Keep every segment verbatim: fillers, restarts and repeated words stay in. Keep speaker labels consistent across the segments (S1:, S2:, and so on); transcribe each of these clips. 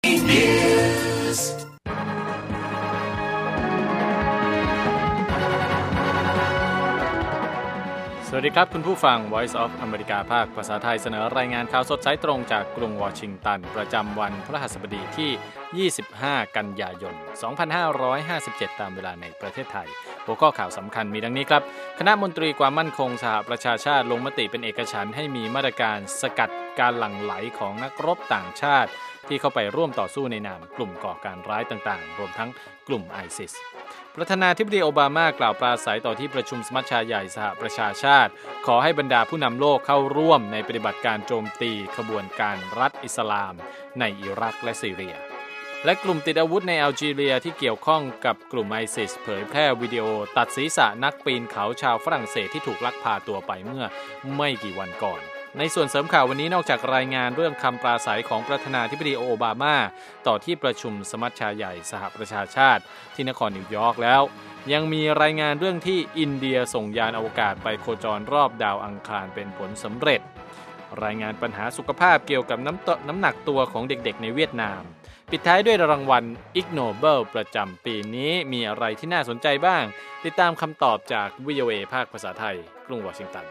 S1: สวัสดีครับคุณผู้ฟัง Voice of America ภาคภาษาไทยเสนอรายงานข่าวสดสายตรงจากกรุงวอชิงตันประจำวันพฤหัสบดีที่ ยี่สิบห้า กันยายน สองพันห้าร้อยห้าสิบเจ็ด ตามเวลาในประเทศไทยหัวข้อข่าวสำคัญมีดังนี้ครับคณะมนตรีความมั่นคงสหประชาชาติลงมติเป็นเอกฉันท์ให้มีมาตรการสกัดการหลั่งไหลของนักรบต่างชาติที่เข้าไปร่วมต่อสู้ในนามกลุ่มก่อการร้ายต่างๆรวมทั้งกลุ่ม ไอซิส ประธานาธิบดีโอบามากล่าวปราศรัยต่อที่ประชุมสมัชชาใหญ่สหประชาชาติขอให้บรรดาผู้นำโลกเข้าร่วมในปฏิบัติการโจมตีขบวนการรัฐอิสลามในอิรักและซีเรียและกลุ่มติดอาวุธในแอลจีเรียที่เกี่ยวข้องกับกลุ่ม ไอซิส เผยแพร่วิดีโอตัดศีรษะนักปีนเขาชาวฝรั่งเศสที่ถูกลักพาตัวไปเมื่อไม่กี่วันก่อนในส่วนเสริมข่าววันนี้นอกจากรายงานเรื่องคำปราศรัยของประธานาธิบดีโอบามาต่อที่ประชุมสมัชชาใหญ่สหประชาชาติที่นครนิวยอร์กแล้วยังมีรายงานเรื่องที่อินเดียส่งยานอวกาศไปโคจรรอบดาวอังคารเป็นผลสำเร็จรายงานปัญหาสุขภาพเกี่ยวกับน้ำน้ำหนักตัวของเด็กๆในเวียดนามปิดท้ายด้วยรางวัล Ig Nobel ประจำปีนี้มีอะไรที่น่าสนใจบ้างติดตามคำตอบจาก วี โอ เอ ภาคภาษาไทยกรุงวอชิงตัน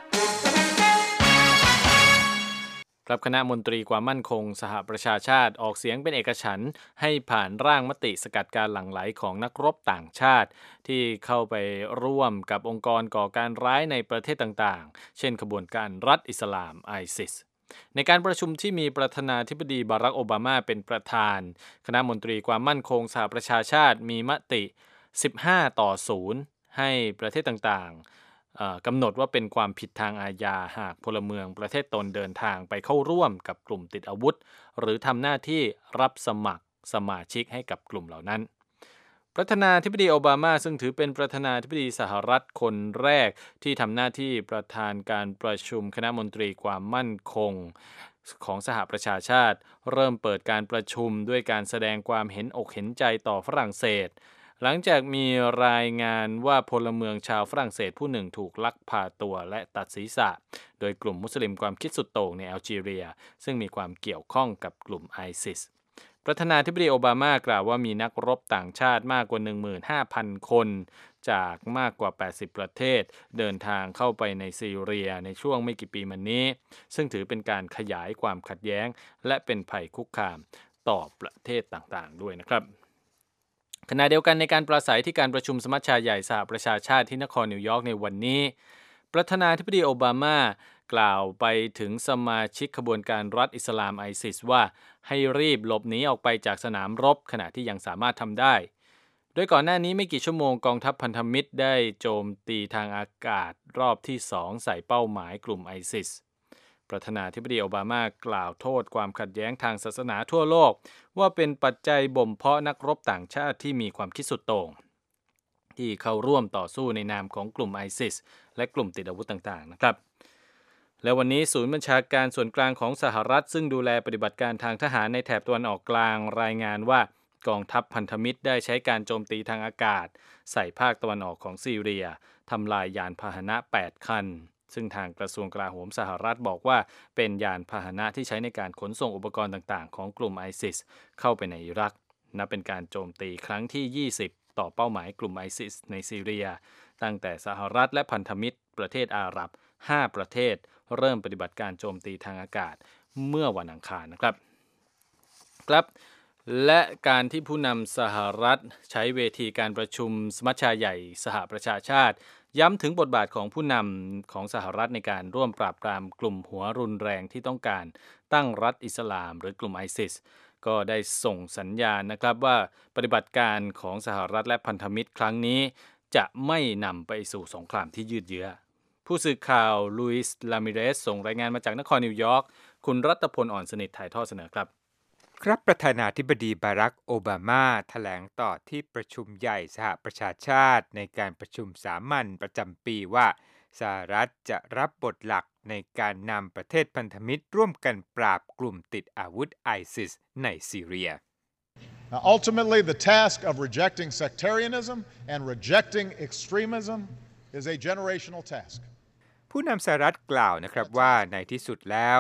S1: ครับคณะมนตรีความมั่นคงสหประชาชาติออกเสียงเป็นเอกฉันท์ให้ผ่านร่างมติสกัดการหลั่งไหลของนักรบต่างชาติที่เข้าไปร่วมกับองค์กรก่อการร้ายในประเทศต่างๆเช่นขบวนการรัฐอิสลาม ไอซิส ในการประชุมที่มีประธานาธิบดีบารักโอบามาเป็นประธานคณะมนตรีความมั่นคงสหประชาชาติมีมติสิบห้าต่อศูนย์ให้ประเทศต่างๆกำหนดว่าเป็นความผิดทางอาญาหากพลเมืองประเทศตนเดินทางไปเข้าร่วมกับกลุ่มติดอาวุธหรือทำหน้าที่รับสมัครสมาชิกให้กับกลุ่มเหล่านั้นประธานาธิบดีโอบามาซึ่งถือเป็นประธานาธิบดีสหรัฐคนแรกที่ทำหน้าที่ประธานการประชุมคณะมนตรีความมั่นคงของสหประชาชาติเริ่มเปิดการประชุมด้วยการแสดงความเห็นอกเห็นใจต่อฝรั่งเศสหลังจากมีรายงานว่าพลเมืองชาวฝรั่งเศสผู้หนึ่งถูกลักพาตัวและตัดศีรษะโดยกลุ่มมุสลิมความคิดสุดโต่งในแอลจีเรียซึ่งมีความเกี่ยวข้องกับกลุ่ม ไอซิส ประธานาธิบดีโอบามากล่าวว่ามีนักรบต่างชาติมากกว่า หนึ่งหมื่นห้าพัน คนจากมากกว่าแปดสิบประเทศเดินทางเข้าไปในซีเรียในช่วงไม่กี่ปีมานี้ซึ่งถือเป็นการขยายความขัดแย้งและเป็นภัยคุกคามต่อประเทศต่างๆด้วยนะครับขณะเดียวกันในการปราศรัยที่การประชุมสมัชชาใหญ่สหประชาชาติที่นครนิวยอร์กในวันนี้ประธานาธิบดีโอบามากล่าวไปถึงสมาชิกขบวนการรัฐอิสลามไอซิสว่าให้รีบหลบหนีออกไปจากสนามรบขณะที่ยังสามารถทำได้โดยก่อนหน้านี้ไม่กี่ชั่วโมงกองทัพพันธมิตรได้โจมตีทางอากาศรอบที่สองใส่เป้าหมายกลุ่มไอซิสประธานาธิบดีโอบามากล่าวโทษความขัดแย้งทางศาสนาทั่วโลกว่าเป็นปัจจัยบ่มเพาะนักรบต่างชาติที่มีความคิดสุดโต่งที่เข้าร่วมต่อสู้ในนามของกลุ่ม ไอซิส และกลุ่มติดอาวุธต่างๆนะครับและวันนี้ศูนย์บัญชาการส่วนกลางของสหรัฐซึ่งดูแลปฏิบัติการทางทหารในแถบตะวันออกกลางรายงานว่ากองทัพพันธมิตรได้ใช้การโจมตีทางอากาศใส่ภาคตะวันออกของซีเรียทำลายยานพาหนะแปดคันซึ่งทางกระทรวงกลาโหมสหรัฐบอกว่าเป็นยานพาหนะที่ใช้ในการขนส่งอุปกรณ์ต่างๆของกลุ่ม ไอซิส เข้าไปในอิรักนับเป็นการโจมตีครั้งที่ยี่สิบต่อเป้าหมายกลุ่ม ไอซิส ในซีเรียตั้งแต่สหรัฐและพันธมิตรประเทศอาหรับห้าประเทศเริ่มปฏิบัติการโจมตีทางอากาศเมื่อวันอังคารนะครับครับและการที่ผู้นำสหรัฐใช้เวทีการประชุมสมัชชาใหญ่สหประชาชาติย้ำถึงบทบาทของผู้นำของสหรัฐในการร่วมปราบปรามกลุ่มหัวรุนแรงที่ต้องการตั้งรัฐอิสลามหรือกลุ่ม ไอซิส ก็ได้ส่งสัญญาณนะครับว่าปฏิบัติการของสหรัฐและพันธมิตรครั้งนี้จะไม่นำไปสู่สงครามที่ยืดเยื้อผู้สื่อข่าวลุยส์ลามิเรสส่งรายงานมาจากนครนิวยอร์กคุณรัตพลอ่อนสนิทถ่ายทอดเสนอครับ
S2: ครับประธานาธิบดีบารักโอบามาแถลงต่อที่ประชุมใหญ่สหประชาชาติในการประชุมสามัญประจำปีว่าสหรัฐจะรับบทหลักในการนำประเทศพันธมิตรร่วมกันปราบกลุ่มติดอาวุธไอซิสในซีเรีย
S3: Now, ultimately, the task of rejecting sectarianism and rejecting extremism is a generational task.
S2: ผู้นำสหรัฐกล่าวนะครับว่าในที่สุดแล้ว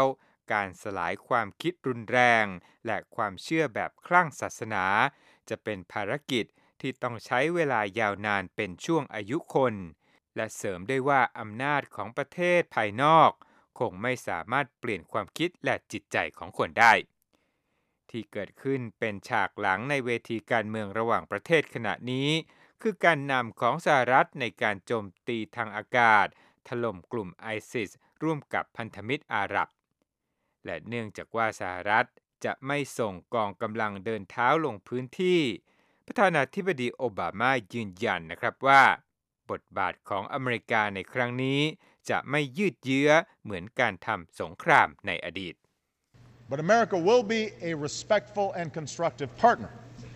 S2: การสลายความคิดรุนแรงและความเชื่อแบบคลั่งศาสนาจะเป็นภารกิจที่ต้องใช้เวลายาวนานเป็นช่วงอายุคนและเสริมด้วยว่าอำนาจของประเทศภายนอกคงไม่สามารถเปลี่ยนความคิดและจิตใจของคนได้ที่เกิดขึ้นเป็นฉากหลังในเวทีการเมืองระหว่างประเทศขณะนี้คือการนำของสหรัฐในการโจมตีทางอากาศถล่มกลุ่มไอซิสร่วมกับพันธมิตรอาหรับและเนื่องจากว่าสหรัฐจะไม่ส่งกองกำลังเดินเท้าลงพื้นที่ประธานาธิบดีโอบามายืนยันนะครับว่าบทบาทของอเมริกาในครั้งนี้จะไม่ยืดเยื้อเหมือนการทำสงครามในอดีต
S3: But America will be a respectful and constructive partner.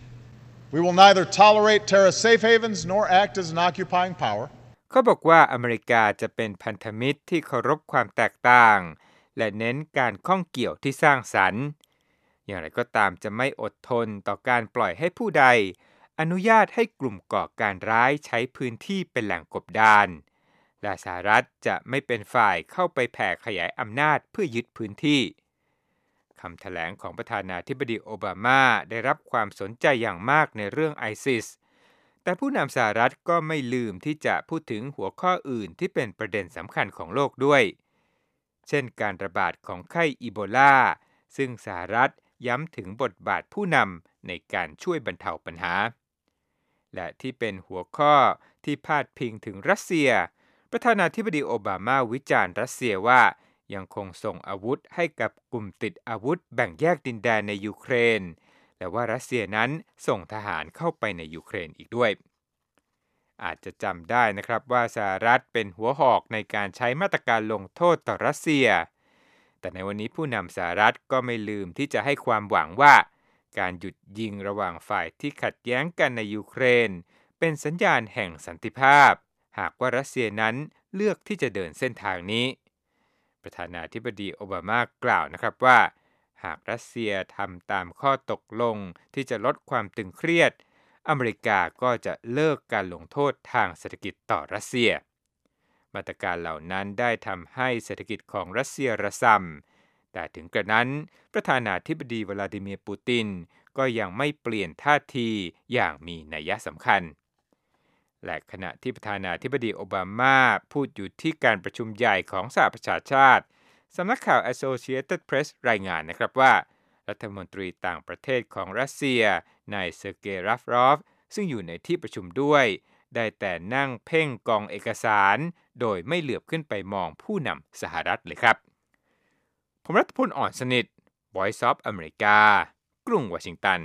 S3: We will neither tolerate terrorist safe havens nor act as an occupying power.
S2: เขาบอกว่าอเมริกาจะเป็นพันธมิตรที่เคารพความแตกต่างและเน้นการข้องเกี่ยวที่สร้างสรรค์อย่างไรก็ตามจะไม่อดทนต่อการปล่อยให้ผู้ใดอนุญาตให้กลุ่มก่อการร้ายใช้พื้นที่เป็นแหล่งกบดานและสหรัฐจะไม่เป็นฝ่ายเข้าไปแผ่ขยายอำนาจเพื่อยึดพื้นที่คำแถลงของประธานาธิบดีโอบามาได้รับความสนใจอย่างมากในเรื่องไอซิสแต่ผู้นำสหรัฐก็ไม่ลืมที่จะพูดถึงหัวข้ออื่นที่เป็นประเด็นสำคัญของโลกด้วยเช่นการระบาดของไข้อีโบลาซึ่งสหรัฐย้ำถึงบทบาทผู้นำในการช่วยบรรเทาปัญหาและที่เป็นหัวข้อที่พาดพิงถึงรัสเซียประธานาธิบดีโอบามาวิจารณ์รัสเซียว่ายังคงส่งอาวุธให้กับกลุ่มติดอาวุธแบ่งแยกดินแดนในยูเครนและว่ารัสเซียนั้นส่งทหารเข้าไปในยูเครนอีกด้วยอาจจะจำได้นะครับว่าสหรัฐเป็นหัวหอกในการใช้มาตรการลงโทษต่อรัสเซียแต่ในวันนี้ผู้นำสหรัฐก็ไม่ลืมที่จะให้ความหวังว่าการหยุดยิงระหว่างฝ่ายที่ขัดแย้งกันในยูเครนเป็นสัญญาณแห่งสันติภาพหากว่ารัสเซียนั้นเลือกที่จะเดินเส้นทางนี้ประธานาธิบดีโอบามากล่าวนะครับว่าหากรัสเซียทำตามข้อตกลงที่จะลดความตึงเครียดอเมริกาก็จะเลิกการลงโทษทางเศรษฐกิจต่อรัสเซียมาตรการเหล่านั้นได้ทำให้เศรษฐกิจของรัสเซียระส่ำแต่ถึงกระนั้นประธานาธิบดีวลาดิเมียร์ปูตินก็ยังไม่เปลี่ยนท่าทีอย่างมีนัยสำคัญและขณะที่ประธานาธิบดีโอบามาพูดอยู่ที่การประชุมใหญ่ของสหประชาชาติสำนักข่าว Associated Press รายงานนะครับว่ารัฐมนตรีต่างประเทศของรัสเซียนายเซอร์เกย์ ลาฟรอฟซึ่งอยู่ในที่ประชุมด้วยได้แต่นั่งเพ่งกองเอกสารโดยไม่เหลือบขึ้นไปมองผู้นำสหรัฐเลยครับผมรัฐพล อ่อนสนิท Voice of America กรุงวอชิงตัน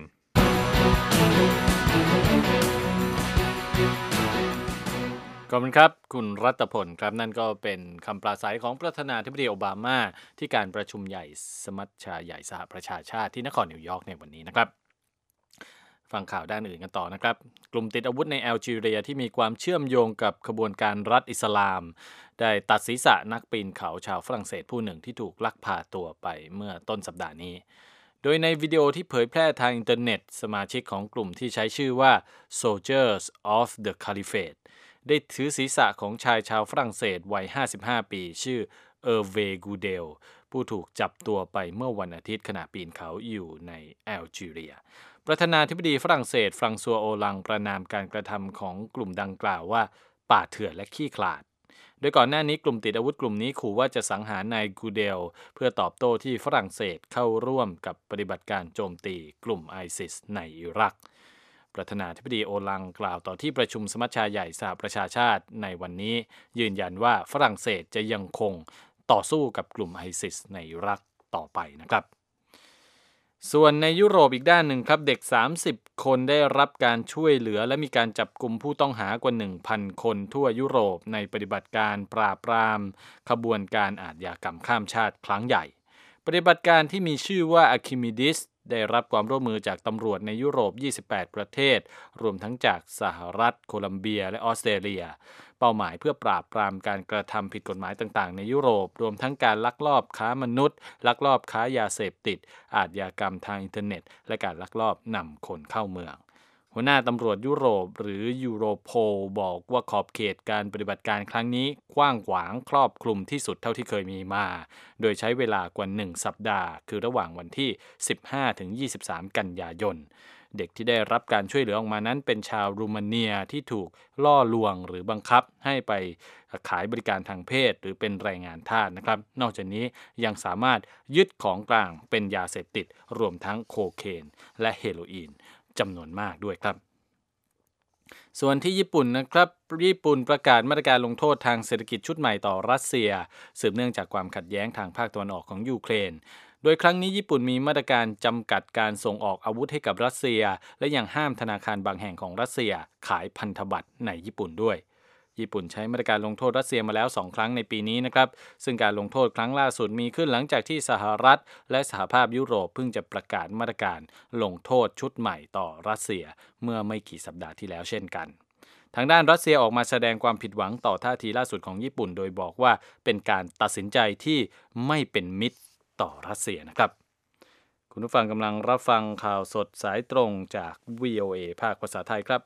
S1: ขอบคุณครับคุณรัตพลครับนั่นก็เป็นคำปราศัยของประธานาธิบดีโอบามาที่การประชุมใหญ่สมัชชาใหญ่สหประชาชาติที่นครนิวยอร์กในวันนี้นะครับฟังข่าวด้านอื่นกันต่อนะครับกลุ่มติดอาวุธในแอลจีเรียที่มีความเชื่อมโยงกับขบวนการรัฐอิสลามได้ตัดศีรษะนักปีนเขาชาวฝรั่งเศสผู้หนึ่งที่ถูกลักพาตัวไปเมื่อต้นสัปดาห์นี้โดยในวิดีโอที่เผยแพร่ทางอินเทอร์เน็ตสมาชิกของกลุ่มที่ใช้ชื่อว่า Soldiers of the Caliphateได้ถือศีรษะของชายชาวฝรั่งเศสวัยห้าสิบห้าปีชื่อเออร์เวกูเดลผู้ถูกจับตัวไปเมื่อวันอาทิตย์ขณะปีนเขาอยู่ในแอลจีเรียประธานาธิบดีฝรั่งเศสฟรังซัวโอลังประณามการกระทำของกลุ่มดังกล่าวว่าป่าเถื่อนและขี้ขลาดโดยก่อนหน้านี้กลุ่มติดอาวุธกลุ่มนี้ขู่ว่าจะสังหารนายกูเดลเพื่อตอบโต้ที่ฝรั่งเศสเข้าร่วมกับปฏิบัติการโจมตีกลุ่มไอซิสในอิรักประธานาธิบดีโอลังกล่าวต่อที่ประชุมสมัชชาใหญ่สหประชาชาติในวันนี้ยืนยันว่าฝรั่งเศสจะยังคงต่อสู้กับกลุ่มไอซิสในอิรักต่อไปนะครับส่วนในยุโรปอีกด้านหนึ่งครับเด็กสามสิบคนได้รับการช่วยเหลือและมีการจับกุมผู้ต้องหากว่า หนึ่งพัน คนทั่วยุโรปในปฏิบัติการปราบปรามขบวนการอาชญากรรมข้ามชาติครั้งใหญ่ปฏิบัติการที่มีชื่อว่าอะคิมิดิสได้รับความร่วมมือจากตำรวจในยุโรปยี่สิบแปดประเทศรวมทั้งจากสหรัฐโคลัมเบียและออสเตรเลียเป้าหมายเพื่อปราบปรามการกระทำผิดกฎหมายต่างๆในยุโรปรวมทั้งการลักลอบค้ามนุษย์ลักลอบค้ายาเสพติดอาชญากรรมทางอินเทอร์เน็ตและการลักลอบนำคนเข้าเมืองหัวหน้าตำรวจยุโรปหรือยูโรโพลบอกว่าขอบเขตการปฏิบัติการครั้งนี้กว้างขวางครอบคลุมที่สุดเท่าที่เคยมีมาโดยใช้เวลากว่าหนึ่งสัปดาห์คือระหว่างวันที่ สิบห้าถึงยี่สิบสาม กันยายนเด็กที่ได้รับการช่วยเหลือออกมานั้นเป็นชาวรูมาเนียที่ถูกล่อลวงหรือบังคับให้ไปขายบริการทางเพศหรือเป็นแรงงานทาสนะครับนอกจากนี้ยังสามารถยึดของกลางเป็นยาเสพติดรวมทั้งโคเคนและเฮโรอีนจำนวนมากด้วยครับส่วนที่ญี่ปุ่นนะครับญี่ปุ่นประกาศมาตรการลงโทษทางเศรษฐกิจชุดใหม่ต่อรัสเซียสืบเนื่องจากความขัดแย้งทางภาคตะวันออกของยูเครนโดยครั้งนี้ญี่ปุ่นมีมาตรการจำกัดการส่งออกอาวุธให้กับรัสเซียและยังห้ามธนาคารบางแห่งของรัสเซียขายพันธบัตรในญี่ปุ่นด้วยญี่ปุ่นใช้มาตรการลงโทษรัสเซียมาแล้วสองครั้งในปีนี้นะครับซึ่งการลงโทษครั้งล่าสุดมีขึ้นหลังจากที่สหรัฐและสหภาพยุโรปเพิ่งจะประกาศมาตรการลงโทษชุดใหม่ต่อรัสเซียเมื่อไม่กี่สัปดาห์ที่แล้วเช่นกันทางด้านรัสเซียออกมาแสดงความผิดหวังต่อท่าทีล่าสุดของญี่ปุ่นโดยบอกว่าเป็นการตัดสินใจที่ไม่เป็นมิตรต่อรัสเซียนะครับคุณผู้ฟังกำลังรับฟังข่าวสดสายตรงจาก วี โอ เอ ภาคภาษาไทยครับ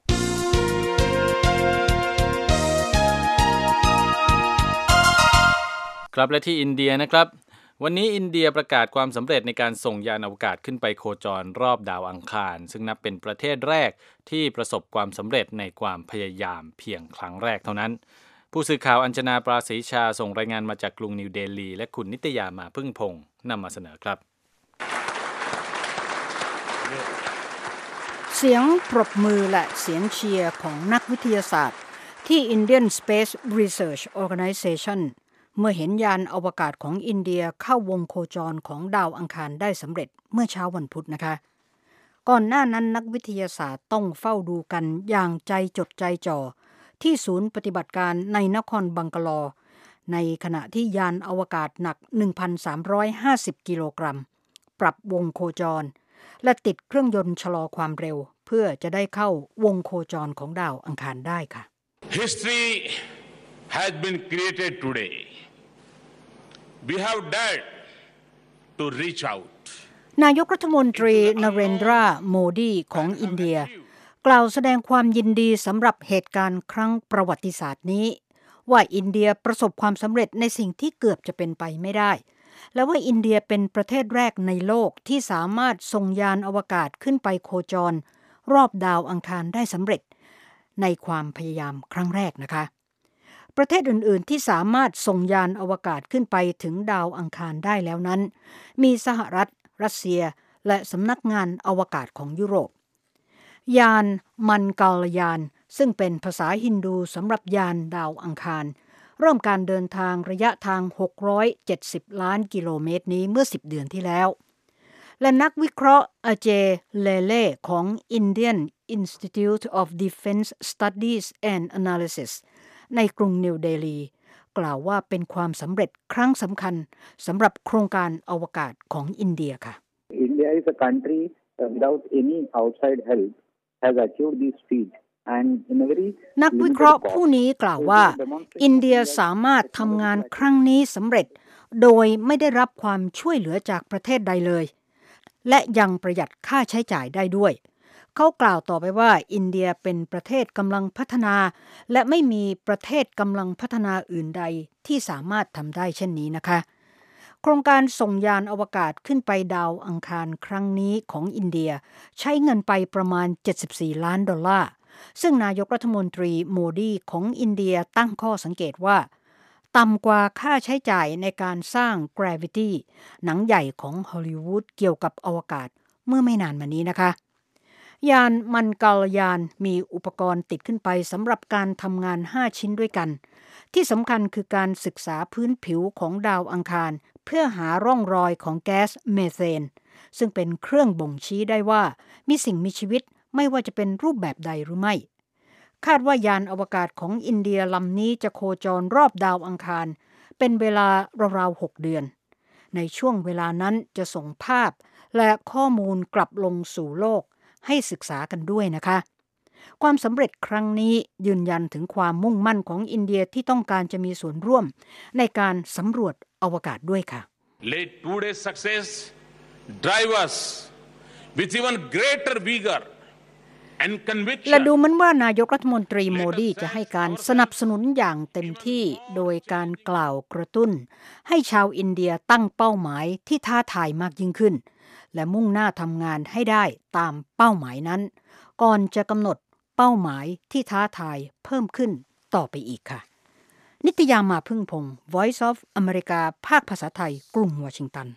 S1: ครับและที่อินเดียนะครับวันนี้อินเดียประกาศความสำเร็จในการส่งยานอวกาศขึ้นไปโคจรรอบดาวอังคารซึ่งนับเป็นประเทศแรกที่ประสบความสำเร็จในความพยายามเพียงครั้งแรกเท่านั้นผู้สื่อข่าวอัญชนาปราศรีชาส่งรายงานมาจากกรุงนิวเดลีและคุณนิตยามาพึ่งพงษ์นำมาเสนอครับ
S4: เสียงปรบมือและเสียงเชียร์ของนักวิทยาศาสตร์ที่ Indian Space Research Organization เมื่อเห็นยานอวกาศของอินเดียเข้าวงโคจรของดาวอังคารได้สำเร็จเมื่อเช้าวันพุธนะคะก่อนหน้านั้นนักวิทยาศาสตร์ต้องเฝ้าดูกันอย่างใจจดใจจ่อที่ศูนย์ปฏิบัติการในนครบังกาลอในขณะที่ยานอวกาศหนัก หนึ่งพันสามร้อยห้าสิบ กิโลกรัมปรับวงโคจรและติดเครื่องยนต์ชะลอความเร็วเพื่อจะได้เข้าวงโคจรของดาวอังคารได้ค่ะ
S5: History has been created today. We have dared to reach out.
S4: นายกรัฐมนตรีนเรนดราโมดีของอินเดียกล่าวแสดงความยินดีสำหรับเหตุการณ์ครั้งประวัติศาสตร์นี้ว่าอินเดียประสบความสำเร็จในสิ่งที่เกือบจะเป็นไปไม่ได้และว่าอินเดียเป็นประเทศแรกในโลกที่สามารถส่งยานอวกาศขึ้นไปโคจรรอบดาวอังคารได้สำเร็จในความพยายามครั้งแรกนะคะประเทศอื่นๆที่สามารถส่งยานอวกาศขึ้นไปถึงดาวอังคารได้แล้วนั้นมีสหรัฐรัสเซียและสำนักงานอวกาศของยุโรปยานมันกาลยานซึ่งเป็นภาษาฮินดูสำหรับยานดาวอังคารเริ่มการเดินทางระยะทางหกร้อยเจ็ดสิบล้านกิโลเมตรนี้เมื่อสิบเดือนที่แล้วและนักวิเคราะห์อเจเลเล่ของ Indian Institute of Defense Studies and Analysis ในกรุงนิวเดลีกล่าวว่าเป็นความสำเร็จครั้งสำคัญสำหรับโครงการอวกาศของอินเดียค่ะ
S6: India is a country without any outside help has achieved this feat
S4: นักวิเคราะห์ผู้นี้กล่าวว่าอินเดียสามารถทำงานครั้งนี้สำเร็จโดยไม่ได้รับความช่วยเหลือจากประเทศใดเลยและยังประหยัดค่าใช้จ่ายได้ด้วยเขากล่าวต่อไปว่าอินเดียเป็นประเทศกำลังพัฒนาและไม่มีประเทศกำลังพัฒนาอื่นใดที่สามารถทำได้เช่นนี้นะคะโครงการส่งยานอวกาศขึ้นไปดาวอังคารครั้งนี้ของอินเดียใช้เงินไปประมาณเจ็ดสิบสี่ล้านดอลลาร์ซึ่งนายกรัฐมนตรีโมดีของอินเดียตั้งข้อสังเกตว่าต่ำกว่าค่าใช้จ่ายในการสร้าง Gravity หนังใหญ่ของฮอลลีวูดเกี่ยวกับอวกาศเมื่อไม่นานมานี้นะคะยานมันกาลยานมีอุปกรณ์ติดขึ้นไปสำหรับการทำงานห้าชิ้นด้วยกันที่สำคัญคือการศึกษาพื้นผิวของดาวอังคารเพื่อหาร่องรอยของแก๊สเมเทนซึ่งเป็นเครื่องบ่งชี้ได้ว่ามีสิ่งมีชีวิตไม่ว่าจะเป็นรูปแบบใดหรือไม่คาดว่ายานอวกาศของอินเดียลำนี้จะโคจรรอบดาวอังคารเป็นเวลาราวๆหกเดือนในช่วงเวลานั้นจะส่งภาพและข้อมูลกลับลงสู่โลกให้ศึกษากันด้วยนะคะความสำเร็จครั้งนี้ยืนยันถึงความมุ่งมั่นของอินเดียที่ต้องการจะมีส่วนร่วมในการสำรวจอวกาศด้วยค่ะ
S5: Let today's success drive us with even greater vigor and conviction
S4: และดูเหมือนว่านายกรัฐมนตรีโมดีจะให้การสนับสนุนอย่างเต็มที่โดยการกล่าวกระตุ้นให้ชาวอินเดียตั้งเป้าหมายที่ท้าทายมากยิ่งขึ้นและมุ่งหน้าทำงานให้ได้ตามเป้าหมายนั้นก่อนจะกำหนดเป้าหมายที่ท้าทายเพิ่มขึ้นต่อไปอีกค่ะนิตยามาพึ่งพงศ์ Voice of America ภาคภาษาไทยกรุงวอชิงตัน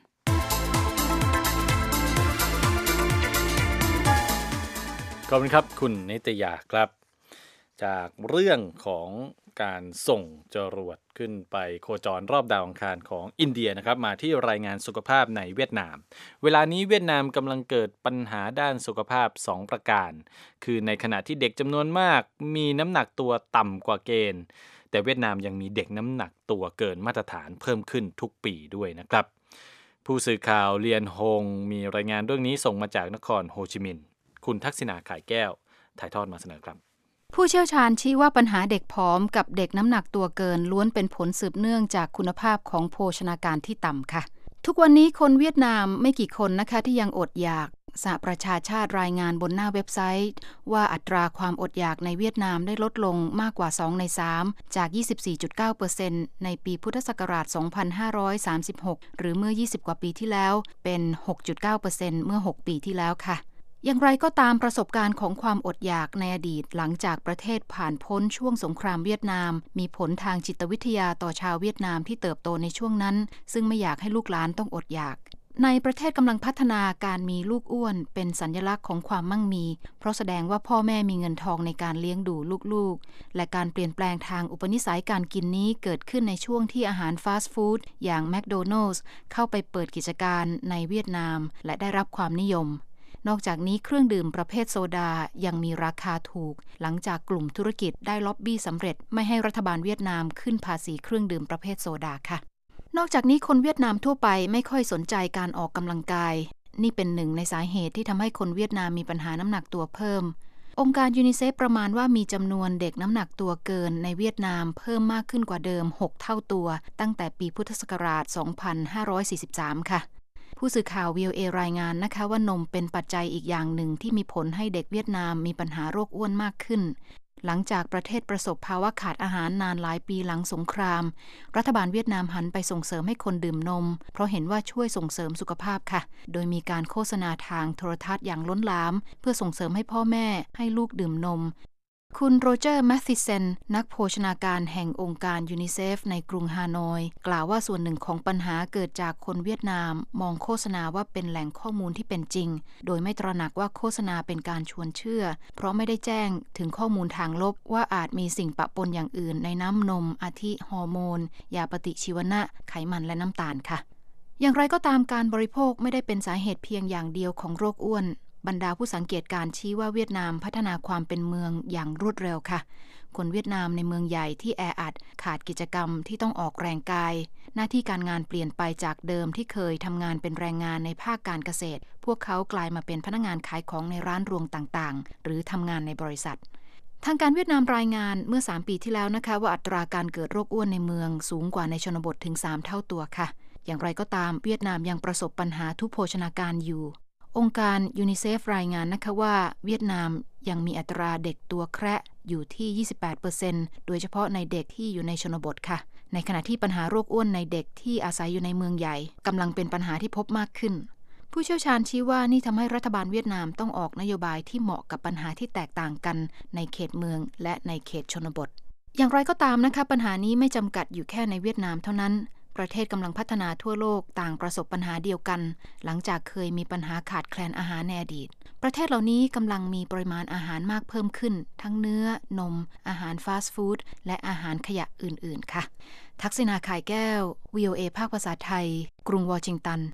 S1: ขอบคุณครับคุณนิตยาครับจากเรื่องของการส่งจรวดขึ้นไปโคจรรอบดาวอังคารของอินเดียนะครับมาที่รายงานสุขภาพในเวียดนามเวลานี้เวียดนามกำลังเกิดปัญหาด้านสุขภาพสองประการคือในขณะที่เด็กจำนวนมากมีน้ำหนักตัวต่ำกว่าเกณฑ์แต่เวียดนามยังมีเด็กน้ำหนักตัวเกินมาตรฐานเพิ่มขึ้นทุกปีด้วยนะครับผู้สื่อข่าวเลียนฮงมีรายงานเรื่องนี้ส่งมาจากนครโฮจิมินห์คุณทักษิณาขายแก้วถ่ายทอดมาเสนอครับ
S7: ผู้เชี่ยวชาญชี้ว่าปัญหาเด็กผอมกับเด็กน้ำหนักตัวเกินล้วนเป็นผลสืบเนื่องจากคุณภาพของโภชนาการที่ต่ำค่ะทุกวันนี้คนเวียดนามไม่กี่คนนะคะที่ยังอดอยากสหประชาชาติรายงานบนหน้าเว็บไซต์ว่าอัตราความอดอยากในเวียดนามได้ลดลงมากกว่าสองในสามจาก ยี่สิบสี่จุดเก้าเปอร์เซ็นต์ ในปีพุทธศักราช สองพันห้าร้อยสามสิบหก หรือเมื่อ ยี่สิบ กว่าปีที่แล้วเป็น หกจุดเก้าเปอร์เซ็นต์ เมื่อ หก ปีที่แล้วค่ะอย่างไรก็ตามประสบการณ์ของความอดอยากในอดีตหลังจากประเทศผ่านพ้นช่วงสงครามเวียดนามมีผลทางจิตวิทยาต่อชาวเวียดนามที่เติบโตในช่วงนั้นซึ่งไม่อยากให้ลูกหลานต้องอดอยากในประเทศกำลังพัฒนาการมีลูกอ้วนเป็นสัญลักษณ์ของความมั่งมีเพราะแสดงว่าพ่อแม่มีเงินทองในการเลี้ยงดูลูกๆและการเปลี่ยนแปลงทางอุปนิสัยการกินนี้เกิดขึ้นในช่วงที่อาหารฟาสต์ฟู้ดอย่างแมคโดนัลด์เข้าไปเปิดกิจการในเวียดนามและได้รับความนิยมนอกจากนี้เครื่องดื่มประเภทโซดายังมีราคาถูกหลังจากกลุ่มธุรกิจได้ล็อบบี้สำเร็จไม่ให้รัฐบาลเวียดนามขึ้นภาษีเครื่องดื่มประเภทโซดาค่ะนอกจากนี้คนเวียดนามทั่วไปไม่ค่อยสนใจการออกกำลังกายนี่เป็นหนึ่งในสาเหตุที่ทำให้คนเวียดนามมีปัญหาน้ำหนักตัวเพิ่มองค์การยูนิเซฟประมาณว่ามีจำนวนเด็กน้ำหนักตัวเกินในเวียดนามเพิ่มมากขึ้นกว่าเดิมหกเท่าตัวตั้งแต่ปีพุทธศักราช สองพันห้าร้อยสี่สิบสาม ค่ะผู้สื่อข่าว วี โอ เอ รายงานนะคะว่านมเป็นปัจจัยอีกอย่างหนึ่งที่มีผลให้เด็กเวียดนามมีปัญหาโรคอ้วนมากขึ้นหลังจากประเทศประสบภาวะขาดอาหารนานหลายปีหลังสงครามรัฐบาลเวียดนามหันไปส่งเสริมให้คนดื่มนมเพราะเห็นว่าช่วยส่งเสริมสุขภาพค่ะโดยมีการโฆษณาทางโทรทัศน์อย่างล้นหลามเพื่อส่งเสริมให้พ่อแม่ให้ลูกดื่มนมคุณโรเจอร์แมทธิเซนนักโภชนาการแห่งองค์การยูนิเซฟในกรุงฮานอยกล่าวว่าส่วนหนึ่งของปัญหาเกิดจากคนเวียดนามมองโฆษณาว่าเป็นแหล่งข้อมูลที่เป็นจริงโดยไม่ตระหนักว่าโฆษณาเป็นการชวนเชื่อเพราะไม่ได้แจ้งถึงข้อมูลทางลบว่าอาจมีสิ่งปะปนอย่างอื่นในน้ำนมอาทิฮอร์โมนยาปฏิชีวนะไขมันและน้ำตาลค่ะอย่างไรก็ตามการบริโภคไม่ได้เป็นสาเหตุเพียงอย่างเดียวของโรคอ้วนบรรดาผู้สังเกตการชี้ว่าเวียดนามพัฒนาความเป็นเมืองอย่างรวดเร็วค่ะคนเวียดนามในเมืองใหญ่ที่แออัดขาดกิจกรรมที่ต้องออกแรงกายหน้าที่การงานเปลี่ยนไปจากเดิมที่เคยทำงานเป็นแรงงานในภาคการเกษตรพวกเขากลายมาเป็นพนักงานขายของในร้านรวงต่างๆหรือทำงานในบริษัททางการเวียดนามรายงานเมื่อสามปีที่แล้วนะคะว่าอัตราการเกิดโรคอ้วนในเมืองสูงกว่าในชนบทถึงสามเท่าตัวค่ะอย่างไรก็ตามเวียดนามยังประสบปัญหาทุพโภชนาการอยู่องค์การยูนิเซฟรายงานนะคะว่าเวียดนามยังมีอัตราเด็กตัวแคระอยู่ที่ ยี่สิบแปดเปอร์เซ็นต์ โดยเฉพาะในเด็กที่อยู่ในชนบทค่ะในขณะที่ปัญหาโรคอ้วนในเด็กที่อาศัยอยู่ในเมืองใหญ่กำลังเป็นปัญหาที่พบมากขึ้นผู้เชี่ยวชาญชี้ว่านี่ทำให้รัฐบาลเวียดนามต้องออกนโยบายที่เหมาะกับปัญหาที่แตกต่างกันในเขตเมืองและในเขตชนบทอย่างไรก็ตามนะคะปัญหานี้ไม่จำกัดอยู่แค่ในเวียดนามเท่านั้นประเทศกำลังพัฒนาทั่วโลกต่างประสบปัญหาเดียวกันหลังจากเคยมีปัญหาขาดแคลนอาหารในอดีตประเทศเหล่านี้กำลังมีปริมาณอาหารมากเพิ่มขึ้นทั้งเนื้อนมอาหารฟาสต์ฟู้ดและอาหารขยะอื่นๆค่ะทักษิณา ข่ายแก้ว วี โอ เอ ภาคภาษาไทยกรุงวอชิงตัน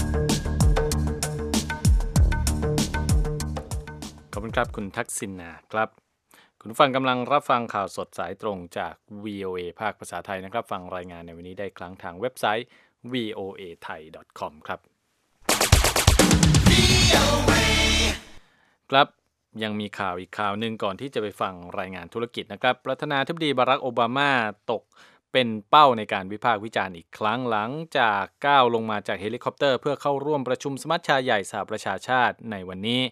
S1: ขอบคุณครับคุณทักษิณาครับคุณผู้ฟังกำลังรับฟังข่าวสดสายตรงจาก วี โอ เอ ภาคภาษาไทยนะครับฟังรายงานในวันนี้ได้ครั้งทางเว็บไซต์ วี โอ เอ ไทย ดอท คอม ครับครับยังมีข่าวอีกข่าวหนึ่งก่อนที่จะไปฟังรายงานธุรกิจนะครับประธานาธิบดีบารักโอบามาตกเป็นเป้าในการวิพากษ์วิจารณ์อีกครั้งหลังจากก้าวลงมาจากเฮลิคอปเตอร์เพื่อเข้าร่วมประชุมสมัชชาใหญ่สหประชาชาติในวันนี้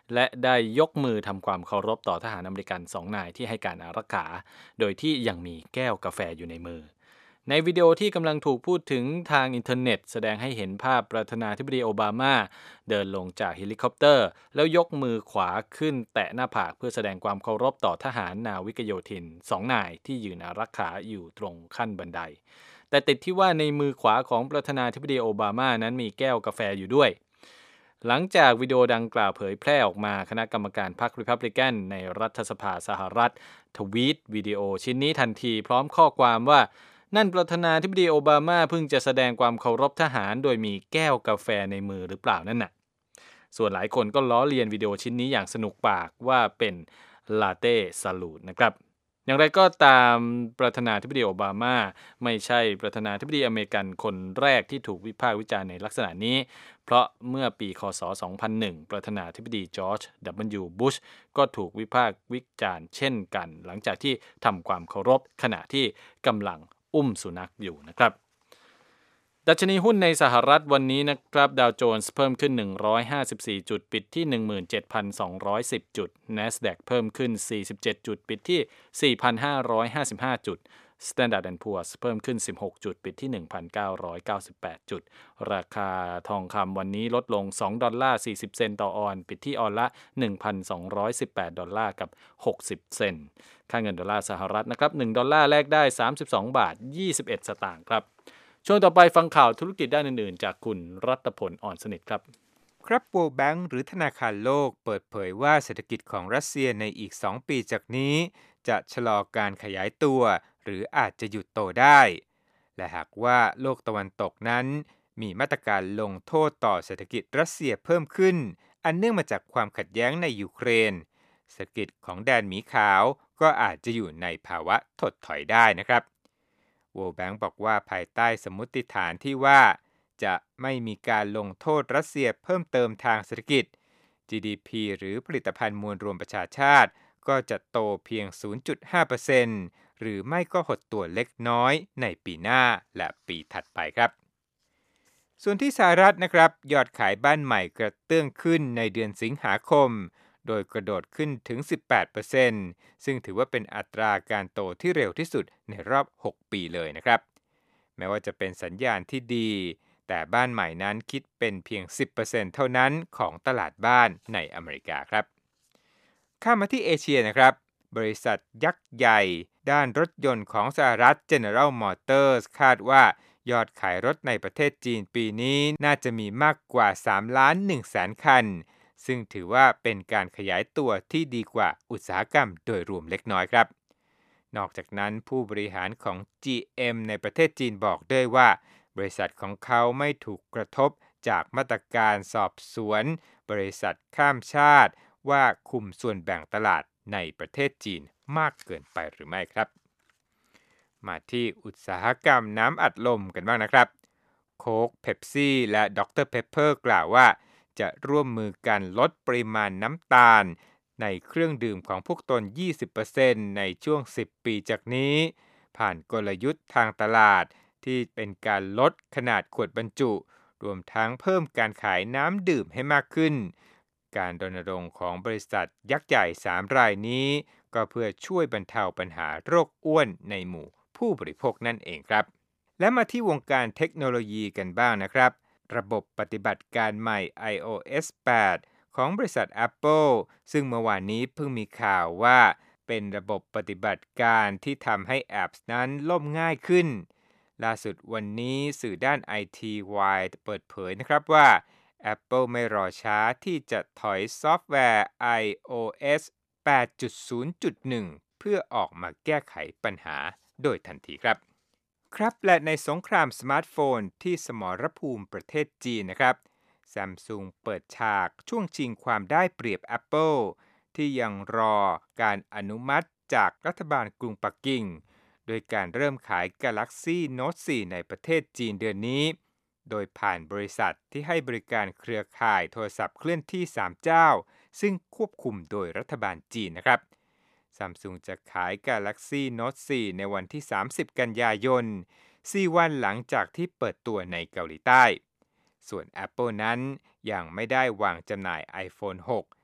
S1: และได้ยกมือทำความเคารพต่อทหารอเมริกันสองนายที่ให้การอารักขาโดยที่ยังมีแก้วกาแฟอยู่ในมือในวิดีโอที่กำลังถูกพูดถึงทางอินเทอร์เน็ตแสดงให้เห็นภาพประธานาธิบดีโอบามาเดินลงจากเฮลิคอปเตอร์แล้วยกมือขวาขึ้นแตะหน้าผากเพื่อแสดงความเคารพต่อทหารนาวิกโยธินสองนายที่ยืนอารักขาอยู่ตรงขั้นบันไดแต่ติดที่ว่าในมือขวาของประธานาธิบดีโอบามานั้นมีแก้วกาแฟอยู่ด้วยหลังจากวิดีโอดังกล่าวเผยแพร่ออกมาคณะกรรมการพรรครีพับลิกันในรัฐสภาสหรัฐทวีตวิดีโอชิ้นนี้ทันทีพร้อมข้อความว่านั่นประธานาธิบดีโอบามาเพิ่งจะแสดงความเคารพทหารโดยมีแก้วกาแฟในมือหรือเปล่านั่นน่ะส่วนหลายคนก็ล้อเลียนวิดีโอชิ้นนี้อย่างสนุกปากว่าเป็นลาเต้ซาลูดนะครับอย่างไรก็ตามประธานาธิบดีโอบามาไม่ใช่ประธานาธิบดีอเมริกันคนแรกที่ถูกวิพากษ์วิจารณ์ในลักษณะนี้เพราะเมื่อปีคศสองพันหนึ่งประธานาธิบดีจอร์จ ดับเบิลยู บุชก็ถูกวิพากษ์วิจารณ์เช่นกันหลังจากที่ทำความเคารพขณะที่กำลังอุ้มสุนัขอยู่นะครับดัชนีหุ้นในสหรัฐวันนี้นะครับดาวโจนส์เพิ่มขึ้นหนึ่งร้อยห้าสิบสี่จุดปิดที่ หนึ่งหมื่นเจ็ดพันสองร้อยสิบ จุด NASDAQ เพิ่มขึ้นสี่สิบเจ็ดจุดปิดที่ สี่พันห้าร้อยห้าสิบห้า จุด Standard แอนด์ Poor's เพิ่มขึ้นสิบหกจุดปิดที่ หนึ่งพันเก้าร้อยเก้าสิบแปด จุดราคาทองคำวันนี้ลดลงสองดอลลาร์สี่สิบเซนต์ต่อออนซ์ปิดที่ออนละ หนึ่งพันสองร้อยสิบแปดดอลลาร์กับหกสิบเซนต์ค่าเงินดอลลาร์สหรัฐนะครับหนึ่งดอลลาร์แลกได้สามสิบสองบาทยี่สิบเอ็ดสตางค์ครับช่วงต่อไปฟังข่าวธุรกิจด้านอื่นๆจากคุณรัตพลอ่อนสนิทครับ
S2: ครับ World Bank หรือธนาคารโลกเปิดเผยว่าเศรษฐกิจของรัสเซียในอีกสองปีจากนี้จะชะลอการขยายตัวหรืออาจจะหยุดโตได้และหากว่าโลกตะวันตกนั้นมีมาตรการลงโทษต่อเศรษฐกิจรัสเซียเพิ่มขึ้นอันเนื่องมาจากความขัดแย้งในยูเครนเศรษฐกิจของแดนหมีขาวก็อาจจะอยู่ในภาวะถดถอยได้นะครับWorld Bank บอกว่าภายใต้สมมติฐานที่ว่าจะไม่มีการลงโทษรัสเซียเพิ่มเติมทางเศรษฐกิจ จี ดี พี หรือผลิตภัณฑ์มวลรวมประชาชาติก็จะโตเพียง ศูนย์จุดห้าเปอร์เซ็นต์ หรือไม่ก็หดตัวเล็กน้อยในปีหน้าและปีถัดไปครับส่วนที่สหรัฐนะครับยอดขายบ้านใหม่กระเตื้องขึ้นในเดือนสิงหาคมโดยกระโดดขึ้นถึง สิบแปดเปอร์เซ็นต์ ซึ่งถือว่าเป็นอัตราการโตที่เร็วที่สุดในรอบหกปีเลยนะครับแม้ว่าจะเป็นสัญญาณที่ดีแต่บ้านใหม่นั้นคิดเป็นเพียง สิบเปอร์เซ็นต์ เท่านั้นของตลาดบ้านในอเมริกาครับข้ามมาที่เอเชียนะครับบริษัทยักษ์ใหญ่ด้านรถยนต์ของสหรัฐ General Motors คาดว่ายอดขายรถในประเทศจีนปีนี้น่าจะมีมากกว่า สามล้านหนึ่งแสน คันซึ่งถือว่าเป็นการขยายตัวที่ดีกว่าอุตสาหกรรมโดยรวมเล็กน้อยครับนอกจากนั้นผู้บริหารของ จี เอ็ม ในประเทศจีนบอกด้วยว่าบริษัทของเขาไม่ถูกกระทบจากมาตรการสอบสวนบริษัทข้ามชาติว่าคุมส่วนแบ่งตลาดในประเทศจีนมากเกินไปหรือไม่ครับมาที่อุตสาหกรรมน้ำอัดลมกันบ้างนะครับโค้ก เพปซี่ และด็อกเตอร์ Pepper กล่าวว่าจะร่วมมือกันลดปริมาณน้ำตาลในเครื่องดื่มของพวกตน ยี่สิบเปอร์เซ็นต์ ในช่วงสิบปีจากนี้ผ่านกลยุทธ์ทางตลาดที่เป็นการลดขนาดขวดบรรจุรวมทั้งเพิ่มการขายน้ำดื่มให้มากขึ้นการรณรงค์ของบริษัทยักษ์ใหญ่สามรายนี้ก็เพื่อช่วยบรรเทาปัญหาโรคอ้วนในหมู่ผู้บริโภคนั่นเองครับและมาที่วงการเทคโนโลยีกันบ้างนะครับระบบปฏิบัติการใหม่ ไอ โอ เอส แปด ของบริษัท Apple ซึ่งเมื่อวานนี้เพิ่งมีข่าวว่าเป็นระบบปฏิบัติการที่ทำให้แอปนั้นล่มง่ายขึ้นล่าสุดวันนี้สื่อด้าน ไอ ที Wire เปิดเผยนะครับว่า Apple ไม่รอช้าที่จะถอยซอฟต์แวร์ ไอ โอ เอส แปดจุดศูนย์จุดหนึ่ง เพื่อออกมาแก้ไขปัญหาโดยทันทีครับครับและในสงครามสมาร์ทโฟนที่สมรภูมิประเทศจีนนะครับ Samsung เปิดฉากช่วงชิงความได้เปรียบ Apple ที่ยังรอการอนุมัติจากรัฐบาลกรุงปักกิ่งโดยการเริ่มขาย Galaxy Note โฟร์ ในประเทศจีนเดือนนี้โดยผ่านบริษัทที่ให้บริการเครือข่ายโทรศัพท์เคลื่อนที่สามเจ้าซึ่งควบคุมโดยรัฐบาลจีนนะครับ Samsung จะขาย Galaxy Note โฟร์ ในวันที่สามสิบกันยายนสี่วันหลังจากที่เปิดตัวในเกาหลีใต้ส่วน Apple นั้นยังไม่ได้วางจำหน่าย iPhone หก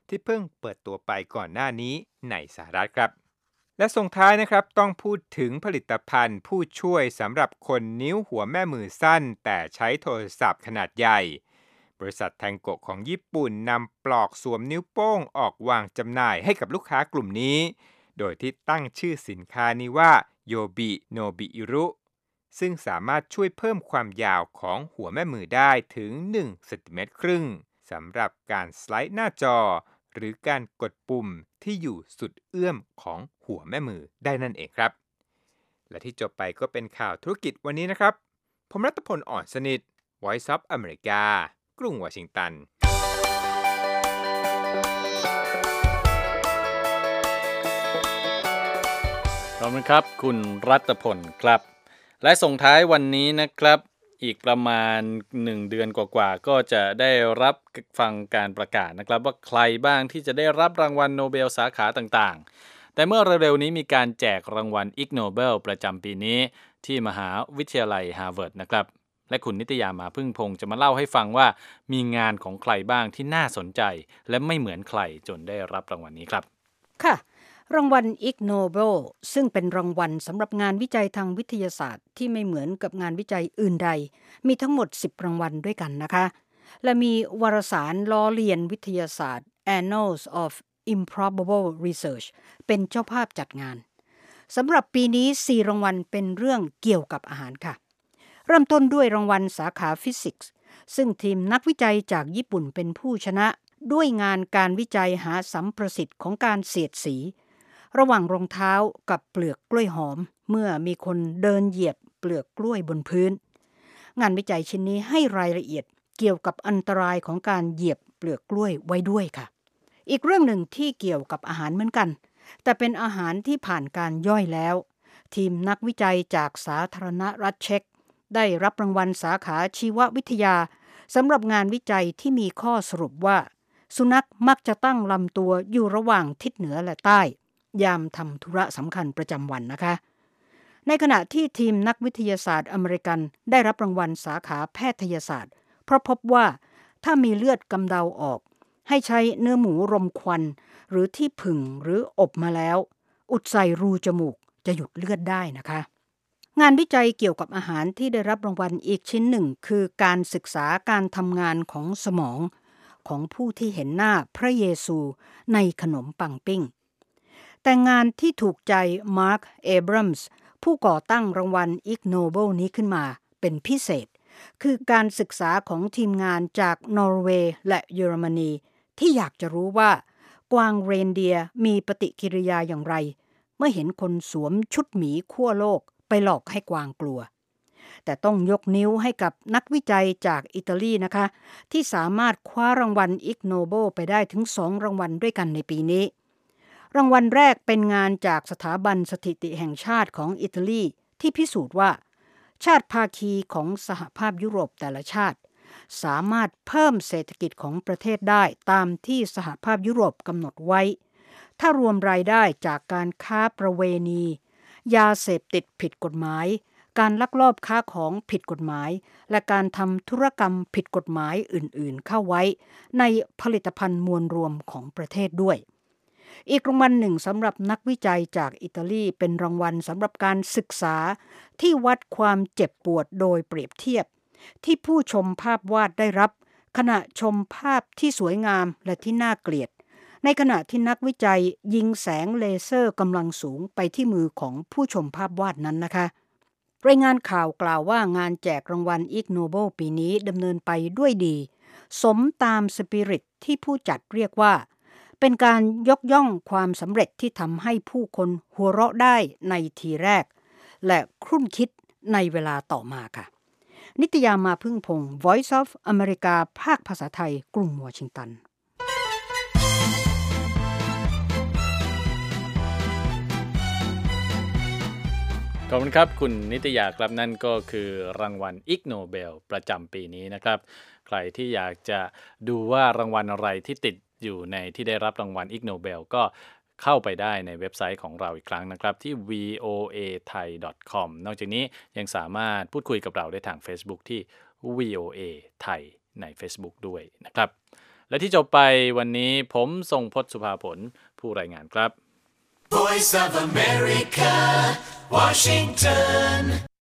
S2: ที่เพิ่งเปิดตัวไปก่อนหน้านี้ในสหรัฐครับและส่งท้ายนะครับต้องพูดถึงผลิตภัณฑ์ผู้ช่วยสำหรับคนนิ้วหัวแม่มือสั้นแต่ใช้โทรศัพท์ขนาดใหญ่บริษัทแทงโกะของญี่ปุ่นนำปลอกสวมนิ้วโป้งออกวางจำหน่ายให้กับลูกค้ากลุ่มนี้โดยที่ตั้งชื่อสินค้านี้ว่าโยบิโนบิอิรุซึ่งสามารถช่วยเพิ่มความยาวของหัวแม่มือได้ถึงหนึ่งเซนติเมตรครึ่งสำหรับการสไลด์หน้าจอหรือการกดปุ่มที่อยู่สุดเอื้อมของหัวแม่มือได้นั่นเองครับและที่จบไปก็เป็นข่าวธุรกิจวันนี้นะครับผมรัตพลอ่อนสนิท Voice of America กรุงวอชิงตัน
S1: ขอบคุณครับคุณรัตพลครับและส่งท้ายวันนี้นะครับอีกประมาณหนึ่งเดือนกว่าๆก็จะได้รับฟังการประกาศนะครับว่าใครบ้างที่จะได้รับรางวัลโนเบลสาขาต่างๆแต่เมื่อเร็วๆนี้มีการแจกรางวัลอิกโนเบลประจำปีนี้ที่มหาวิทยาลัยฮาร์วาร์ดนะครับและคุณนิตยามาพึ่งพงษ์จะมาเล่าให้ฟังว่ามีงานของใครบ้างที่น่าสนใจและไม่เหมือนใครจนได้รับรางวัลนี้ครับ
S4: ค่ะรางวัล Ig Nobel ซึ่งเป็นรางวัลสำหรับงานวิจัยทางวิทยาศาสตร์ที่ไม่เหมือนกับงานวิจัยอื่นใดมีทั้งหมดสิบรางวัลด้วยกันนะคะและมีวารสารล้อเลียนวิทยาศาสตร์ Annals of Improbable Research เป็นเจ้าภาพจัดงานสำหรับปีนี้สี่รางวัลเป็นเรื่องเกี่ยวกับอาหารค่ะเริ่มต้นด้วยรางวัลสาขาฟิสิกส์ซึ่งทีมนักวิจัยจากญี่ปุ่นเป็นผู้ชนะด้วยงานการวิจัยหาสัมประสิทธิ์ของการเสียดสีระหว่างรองเท้ากับเปลือกกล้วยหอมเมื่อมีคนเดินเหยียบเปลือกกล้วยบนพื้นงานวิจัยชิ้นนี้ให้รายละเอียดเกี่ยวกับอันตรายของการเหยียบเปลือกกล้วยไว้ด้วยค่ะอีกเรื่องหนึ่งที่เกี่ยวกับอาหารเหมือนกันแต่เป็นอาหารที่ผ่านการย่อยแล้วทีมนักวิจัยจากสาธารณรัฐเช็กได้รับรางวัลสาขาชีววิทยาสำหรับงานวิจัยที่มีข้อสรุปว่าสุนัขมักจะตั้งลำตัวอยู่ระหว่างทิศเหนือและใต้ยามทำธุระสำคัญประจำวันนะคะในขณะที่ทีมนักวิทยาศาสตร์อเมริกันได้รับรางวัลสาขาแพทยศาสตร์เพราะพบว่าถ้ามีเลือดกำเดาออกให้ใช้เนื้อหมูรมควันหรือที่ผึ่งหรืออบมาแล้วอุดใส่รูจมูกจะหยุดเลือดได้นะคะงานวิจัยเกี่ยวกับอาหารที่ได้รับรางวัลอีกชิ้นหนึ่งคือการศึกษาการทำงานของสมองของผู้ที่เห็นหน้าพระเยซูในขนมปังปิ้งแต่งานที่ถูกใจมาร์ค เอบรัมส์ผู้ก่อตั้งรางวัลอิกโนเบลนี้ขึ้นมาเป็นพิเศษคือการศึกษาของทีมงานจากนอร์เวย์และเยอรมนีที่อยากจะรู้ว่ากวางเรนเดียร์มีปฏิกิริยาอย่างไรเมื่อเห็นคนสวมชุดหมีขั้วโลกไปหลอกให้กวางกลัวแต่ต้องยกนิ้วให้กับนักวิจัยจากอิตาลีนะคะที่สามารถคว้ารางวัลอิกโนเบลไปได้ถึงสองรางวัลด้วยกันในปีนี้รางวัลแรกเป็นงานจากสถาบันสถิติแห่งชาติของอิตาลีที่พิสูจน์ว่าชาติภาคีของสหภาพยุโรปแต่ละชาติสามารถเพิ่มเศรษฐกิจของประเทศได้ตามที่สหภาพยุโรปกำหนดไว้ถ้ารวมรายได้จากการค้าประเวณียาเสพติดผิดกฎหมายการลักลอบค้าของผิดกฎหมายและการทำธุรกรรมผิดกฎหมายอื่นๆเข้าไว้ในผลิตภัณฑ์มวลรวมของประเทศด้วยอีกรางวัลหนึ่งสำหรับนักวิจัยจากอิตาลีเป็นรางวัลสำหรับการศึกษาที่วัดความเจ็บปวดโดยเปรียบเทียบที่ผู้ชมภาพวาดได้รับขณะชมภาพที่สวยงามและที่น่าเกลียดในขณะที่นักวิจัยยิงแสงเลเซอร์กำลังสูงไปที่มือของผู้ชมภาพวาดนั้นนะคะรายงานข่าวกล่าวว่างานแจกรางวัลอิกโนเบลปีนี้ดำเนินไปด้วยดีสมตามสปิริตที่ผู้จัดเรียกว่าเป็นการยกย่องความสำเร็จที่ทำให้ผู้คนหัวเราะได้ในทีแรกและครุ่นคิดในเวลาต่อมาค่ะนิตยามาพึ่งพงษ์ Voice of America ภาคภาษาไทยกรุงวอชิงตัน
S1: ขอบคุณครับคุณนิตยาครับนั่นก็คือรางวัลอิกโนเบลประจำปีนี้นะครับใครที่อยากจะดูว่ารางวัลอะไรที่ติดอยู่ในที่ได้รับรางวัลอิกโนเบลก็เข้าไปได้ในเว็บไซต์ของเราอีกครั้งนะครับที่ วี โอ เอ ไทย ดอท คอม นอกจากนี้ยังสามารถพูดคุยกับเราได้ทาง Facebook ที่ วี โอ เอ ไทยใน Facebook ด้วยนะครับแและที่จบไปวันนี้ผมทรงพจน์สุภาผลผู้รายงานครับ
S8: Voice of America, Washington